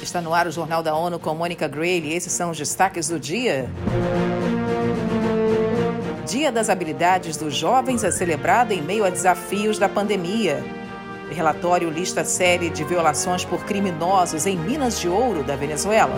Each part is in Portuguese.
Está no ar o Jornal da ONU com Mônica Grayle. Esses são os destaques do dia. Dia das Habilidades dos Jovens é celebrado em meio a desafios da pandemia. O relatório lista série de violações por criminosos em Minas de Ouro, da Venezuela.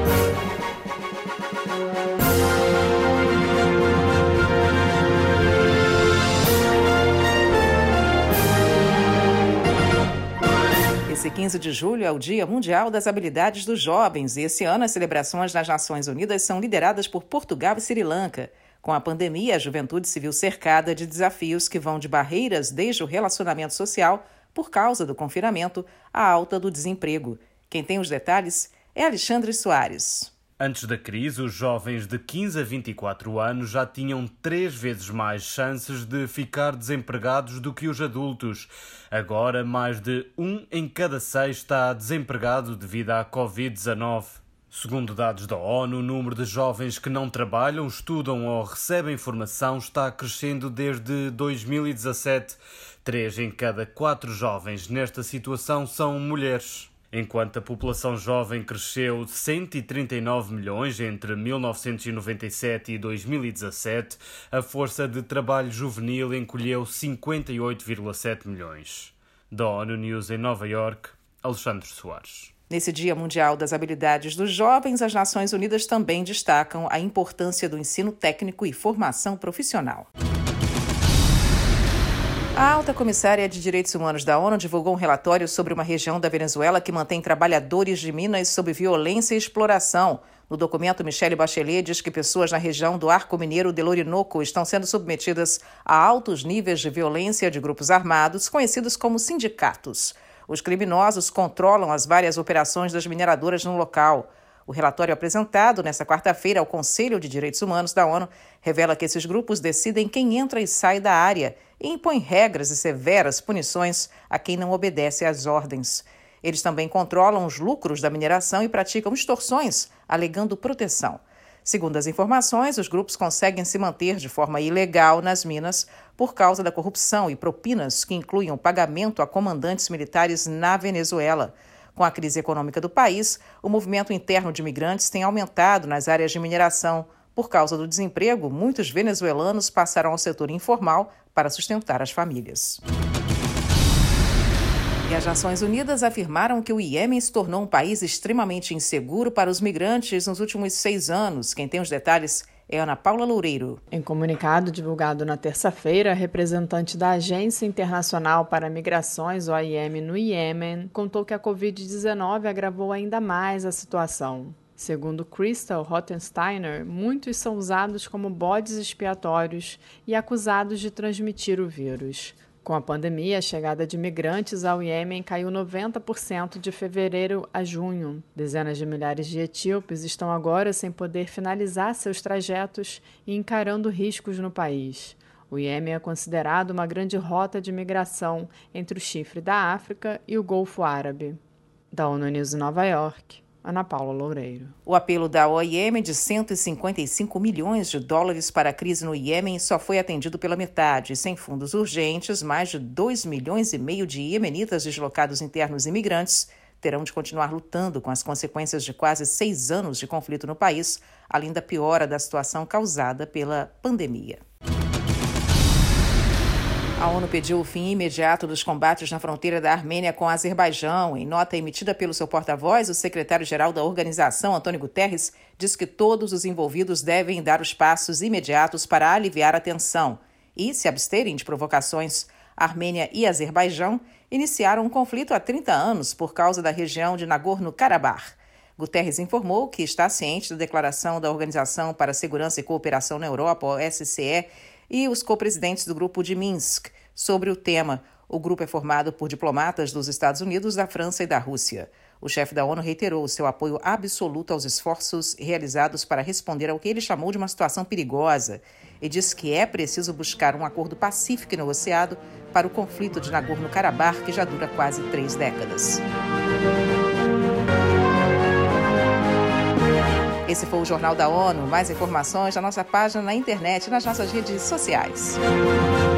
Esse 15 de julho é o Dia Mundial das Habilidades dos Jovens e esse ano as celebrações nas Nações Unidas são lideradas por Portugal e Sri Lanka. Com a pandemia, a juventude se viu cercada de desafios que vão de barreiras desde o relacionamento social, por causa do confinamento, à alta do desemprego. Quem tem os detalhes é Alexandre Soares. Antes da crise, os jovens de 15 a 24 anos já tinham 3 vezes mais chances de ficar desempregados do que os adultos. Agora, mais de 1 em cada 6 está desempregado devido à Covid-19. Segundo dados da ONU, o número de jovens que não trabalham, estudam ou recebem formação está crescendo desde 2017. 3 em cada 4 jovens nesta situação são mulheres. Enquanto a população jovem cresceu 139 milhões entre 1997 e 2017, a força de trabalho juvenil encolheu 58,7 milhões. Da ONU News em Nova Iorque, Alexandre Soares. Nesse Dia Mundial das Habilidades dos Jovens, as Nações Unidas também destacam a importância do ensino técnico e formação profissional. A alta comissária de Direitos Humanos da ONU divulgou um relatório sobre uma região da Venezuela que mantém trabalhadores de minas sob violência e exploração. No documento, Michelle Bachelet diz que pessoas na região do Arco Mineiro del Orinoco estão sendo submetidas a altos níveis de violência de grupos armados, conhecidos como sindicatos. Os criminosos controlam as várias operações das mineradoras no local. O relatório apresentado nesta quarta-feira ao Conselho de Direitos Humanos da ONU revela que esses grupos decidem quem entra e sai da área e impõem regras e severas punições a quem não obedece às ordens. Eles também controlam os lucros da mineração e praticam extorsões, alegando proteção. Segundo as informações, os grupos conseguem se manter de forma ilegal nas minas por causa da corrupção e propinas que incluem o pagamento a comandantes militares na Venezuela. Com a crise econômica do país, o movimento interno de imigrantes tem aumentado nas áreas de mineração. Por causa do desemprego, muitos venezuelanos passaram ao setor informal para sustentar as famílias. E as Nações Unidas afirmaram que o Iêmen se tornou um país extremamente inseguro para os migrantes nos últimos 6 anos. Quem tem os detalhes é Ana Paula Loureiro. Em comunicado divulgado na terça-feira, a representante da Agência Internacional para Migrações, OIM, no Iêmen, contou que a Covid-19 agravou ainda mais a situação. Segundo Crystal Rottensteiner, muitos são usados como bodes expiatórios e acusados de transmitir o vírus. Com a pandemia, a chegada de migrantes ao Iêmen caiu 90% de fevereiro a junho. Dezenas de milhares de etíopes estão agora sem poder finalizar seus trajetos e encarando riscos no país. O Iêmen é considerado uma grande rota de migração entre o chifre da África e o Golfo Árabe. Da ONU News em Nova Iorque, Ana Paula Loureiro. O apelo da OIM de 155 milhões de dólares para a crise no Iêmen só foi atendido pela metade. Sem fundos urgentes, mais de 2,5 milhões de iemenitas deslocados internos e imigrantes terão de continuar lutando com as consequências de quase 6 anos de conflito no país, além da piora da situação causada pela pandemia. A ONU pediu o fim imediato dos combates na fronteira da Armênia com o Azerbaijão. Em nota emitida pelo seu porta-voz, o secretário-geral da organização, Antônio Guterres, disse que todos os envolvidos devem dar os passos imediatos para aliviar a tensão e se absterem de provocações. Armênia e Azerbaijão iniciaram um conflito há 30 anos por causa da região de Nagorno-Karabakh. Guterres informou que está ciente da declaração da Organização para a Segurança e Cooperação na Europa, OSCE, e os co-presidentes do Grupo de Minsk sobre o tema. O grupo é formado por diplomatas dos Estados Unidos, da França e da Rússia. O chefe da ONU reiterou seu apoio absoluto aos esforços realizados para responder ao que ele chamou de uma situação perigosa e disse que é preciso buscar um acordo pacífico e negociado para o conflito de Nagorno-Karabakh, que já dura quase 3 décadas. Esse foi o Jornal da ONU. Mais informações na nossa página na internet e nas nossas redes sociais.